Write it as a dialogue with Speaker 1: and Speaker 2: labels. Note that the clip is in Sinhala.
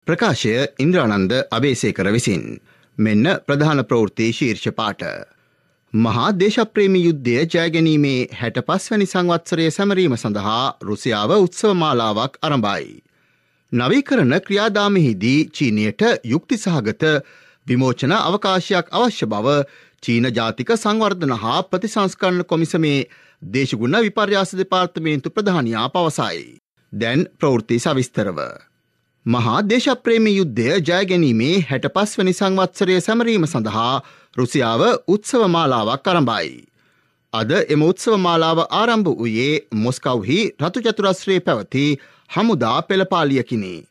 Speaker 1: ප්‍රකාශය ඉන්ද්‍රානන්ද අබේසේකර විසින්. මෙන්න ප්‍රධාන ප්‍රවෘත්ති ශීර්ෂ පාඨ. මහා දේශප්‍රේමී යුද්ධය ජයගැනීමේ 65 වැනි සංවත්සරය සැමරීම සඳහා රුසියාව උත්සව මාලාවක් ආරම්භයි. නවීකරණ ක්‍රියාදාමෙහිදී චීනයට යුක්ති සහගත විමෝචන අවකාශයක් අවශ්‍ය බව චීන ජාතික සංවර්ධන හා ප්‍රතිසංස්කරණ කොමිසමේ දේශගුණ විපර්යාස දෙපාර්තමේන්තු ප්‍රධානියා පවසයි. දැන් ප්‍රවෘත්ති සවිස්තරව. මහා දේශප්‍රේමී යුද්ධය ජයගැනීමේ 65 වැනි සංවත්සරය සැමරීම සඳහා රුසියාව උත්සව මාලාවක් ආරම්භයි. අද එම උත්සව මාලාව ආරම්භ වූයේ මොස්කව්හි රතු චතුරස්‍රයේ පැවති හමුදා පෙළපාලියකිනි.